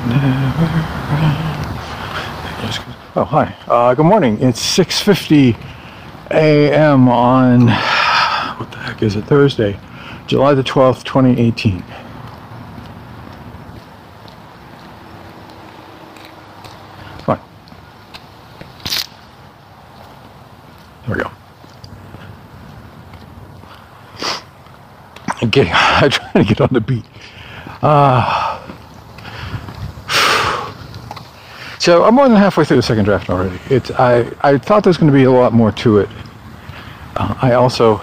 Oh, hi. Good morning. It's 6:50 a.m. on, what the heck is it, Thursday, July the 12th, 2018. Come on. There we go. I'm trying to get on the beat. So I'm more than halfway through the second draft already. I thought there's going to be a lot more to it. I also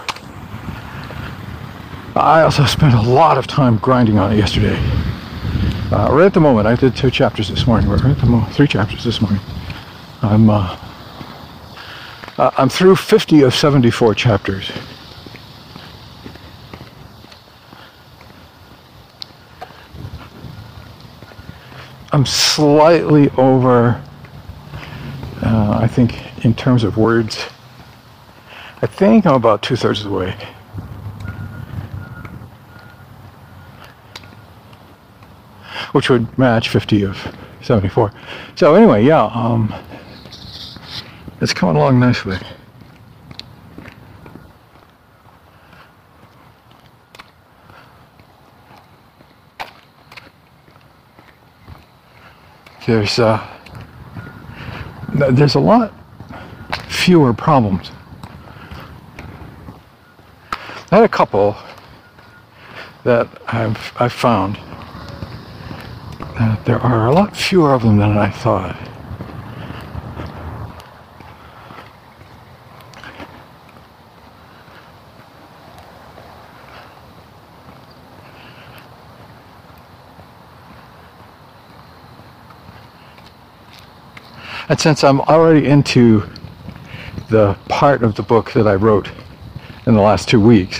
spent a lot of time grinding on it yesterday. Right at the moment, I did 2 chapters this morning. Right at the moment, 3 chapters this morning. I'm through 50 of 74 chapters. I'm slightly over, I think, in terms of words. I think I'm about 2/3 of the way. Which would match 50 of 74. So anyway, yeah, it's coming along nicely. There's a lot fewer problems. I had a couple that I've found that there are a lot fewer of them than I thought. And since I'm already into the part of the book that I wrote in the last 2 weeks,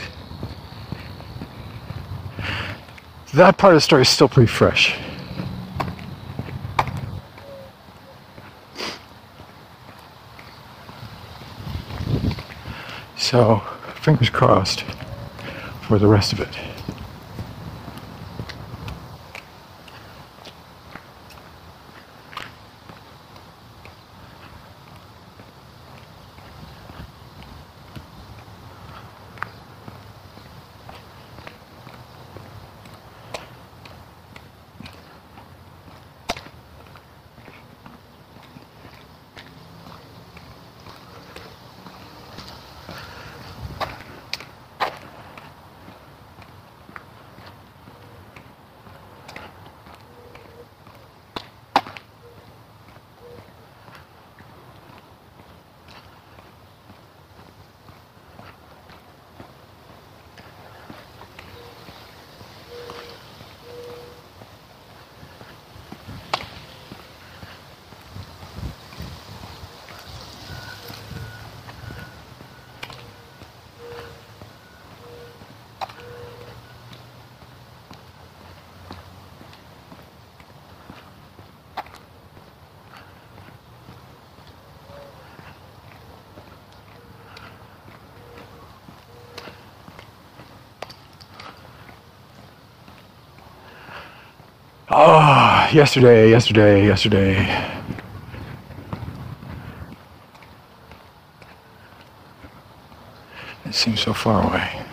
that part of the story is still pretty fresh. So, fingers crossed for the rest of it. Oh, yesterday. It seems so far away.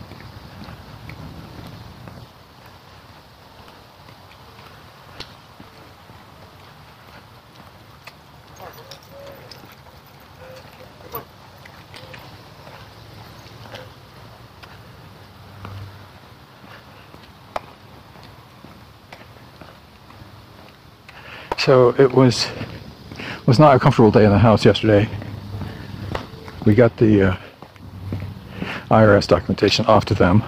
So it was not a comfortable day in the house yesterday. We got the IRS documentation off to them.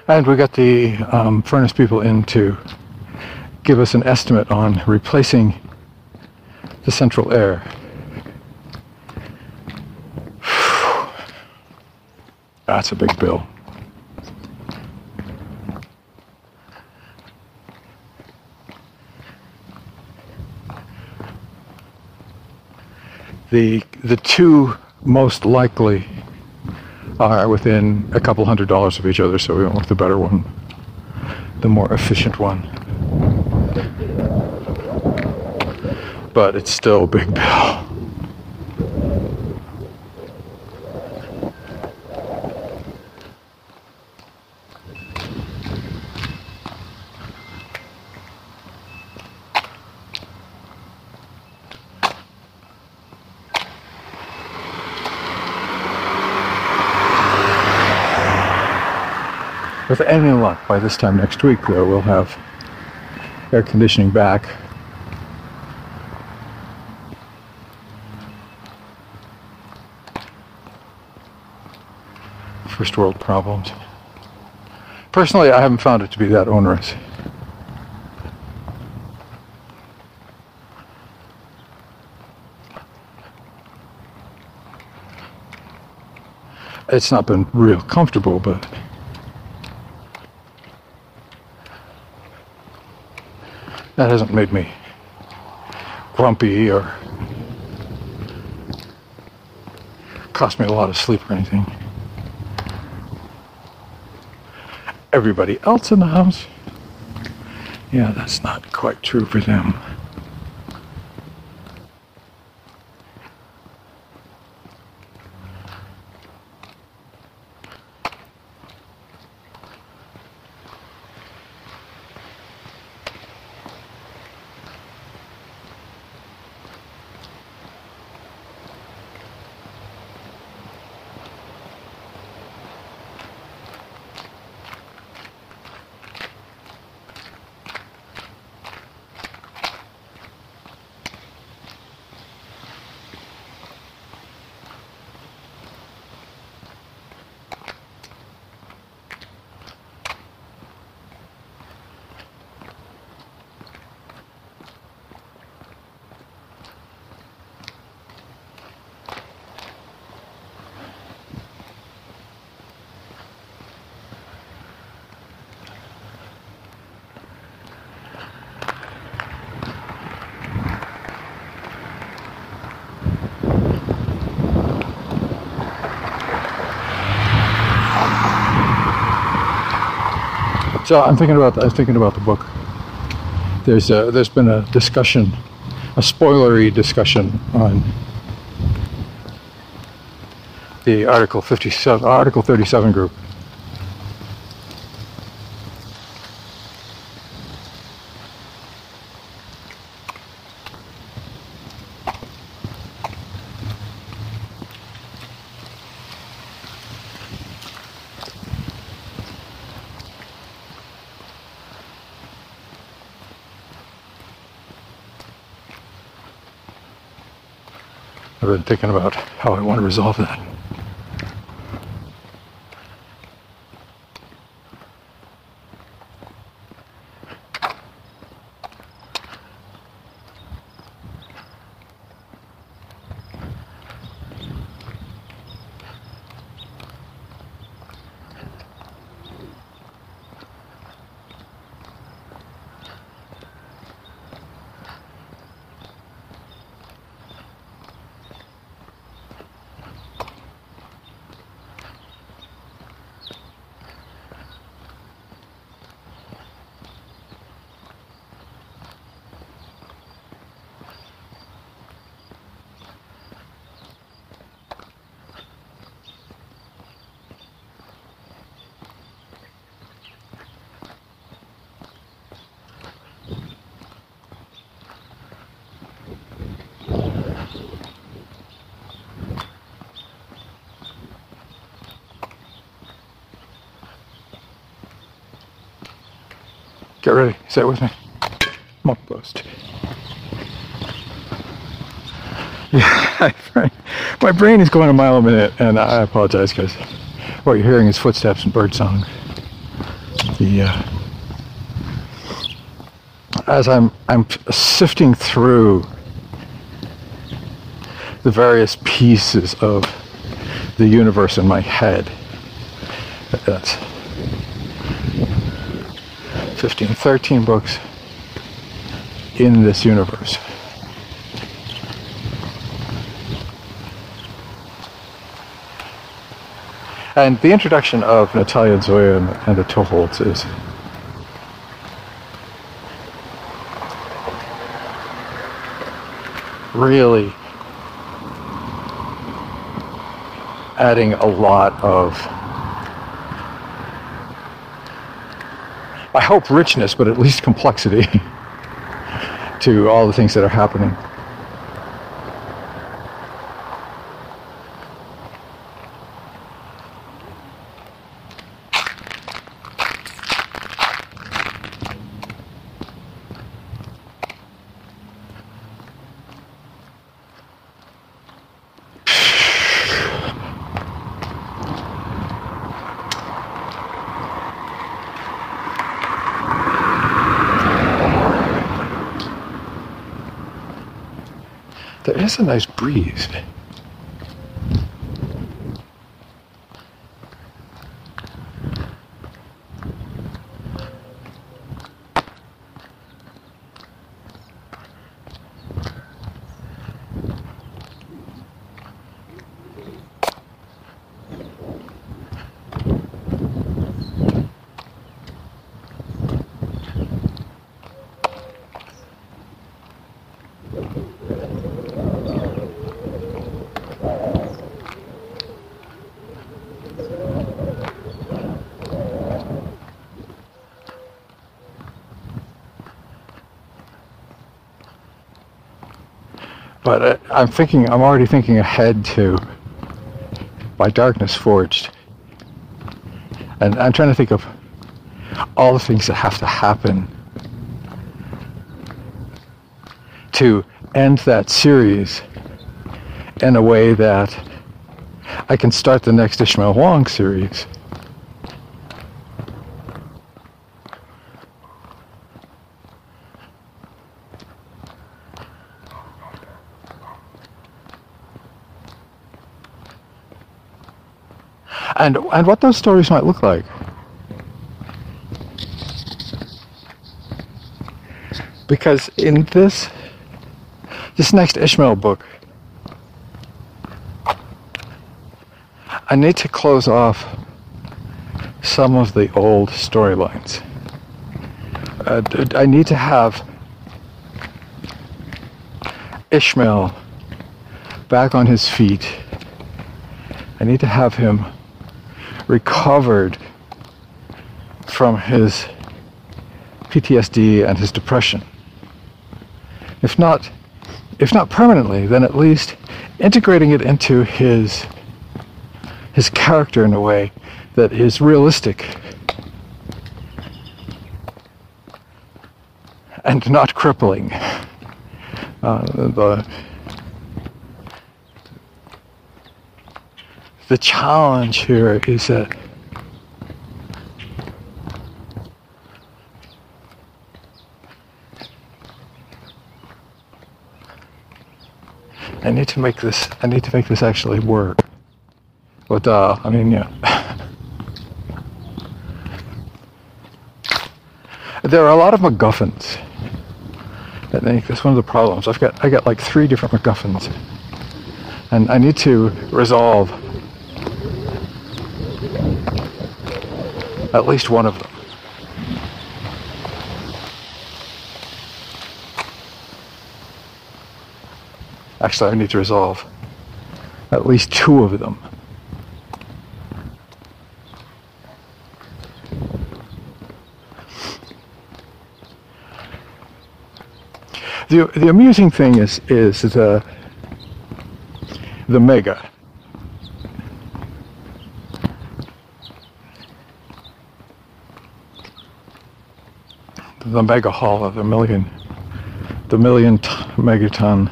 And we got the furnace people in to give us an estimate on replacing the central air. That's a big bill. The two most likely are within a couple $100s of each other, so we went with the better one, the more efficient one. But it's still a big bill. With any luck, by this time next week, though, we'll have air conditioning back. First world problems. Personally, I haven't found it to be that onerous. It's not been real comfortable, but that hasn't made me grumpy or cost me a lot of sleep or anything. Everybody else in the house, yeah, that's not quite true for them. So I was thinking about the book. There's been a discussion, a spoilery discussion on the Article 37 group. I've been thinking about how I want to resolve that. Get ready. Say it with me. Muck bust. Yeah, my brain is going a mile a minute, and I apologize because what you're hearing is footsteps and bird song. as I'm sifting through the various pieces of the universe in my head. That's 15, 13 books in this universe. And the introduction of Natalia Zoya and the Toholds is really adding a lot of, I hope, richness, but at least complexity to all the things that are happening. There is a nice breeze. But I'm already thinking ahead to By Darkness Forged. And I'm trying to think of all the things that have to happen to end that series in a way that I can start the next Ishmael Wong series. And what those stories might look like. Because in this next Ishmael book, I need to close off some of the old storylines. I need to have Ishmael back on his feet. I need to have him recovered from his PTSD and his depression. If not permanently, then at least integrating it into his character in a way that is realistic and not crippling. The challenge here is that I need to make this actually work. But I mean, yeah. There are a lot of MacGuffins. I think that's one of the problems. I got like 3 different MacGuffins, and I need to resolve at least one of them. Actually, I need to resolve at least 2 of them. The amusing thing is the mega. The mega hull of the million megaton.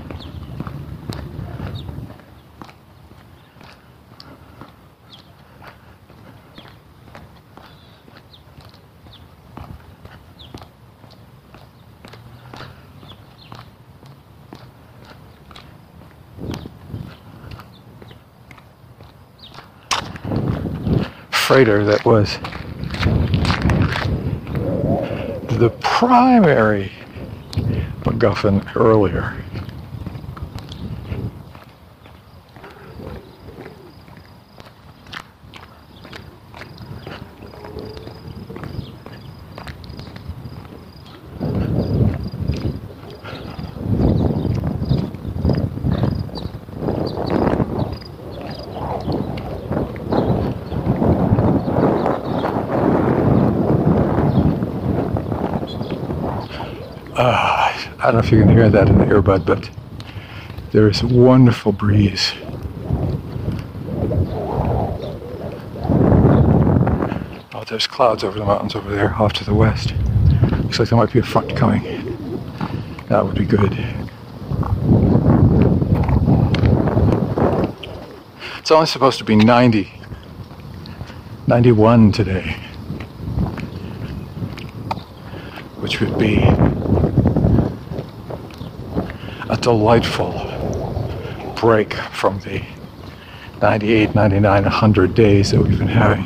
freighter that was the primary MacGuffin earlier. I don't know if you can hear that in the earbud, but there is a wonderful breeze. Oh, there's clouds over the mountains over there, off to the west. Looks like there might be a front coming. That would be good. It's only supposed to be 91 today, which would be a delightful break from the 98, 99, 100 days that we've been having.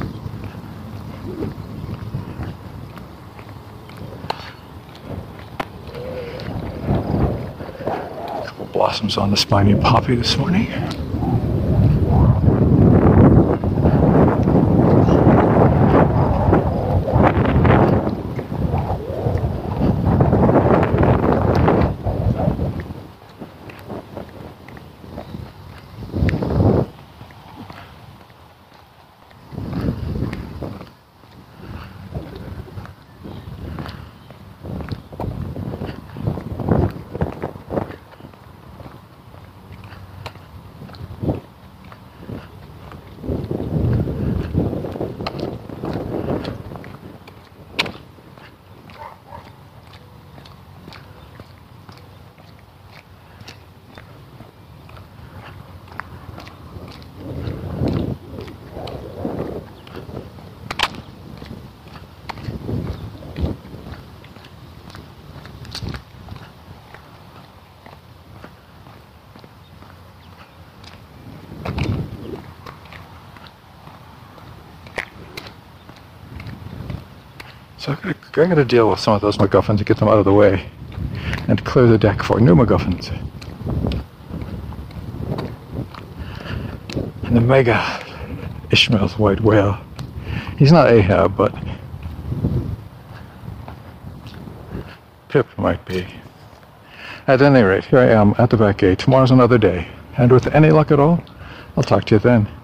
A couple blossoms on the spiny poppy this morning. So I'm going to deal with some of those MacGuffins and get them out of the way and clear the deck for new MacGuffins. And the mega Ishmael's white whale. He's not Ahab, but Pip might be. At any rate, here I am at the back gate. Tomorrow's another day. And with any luck at all, I'll talk to you then.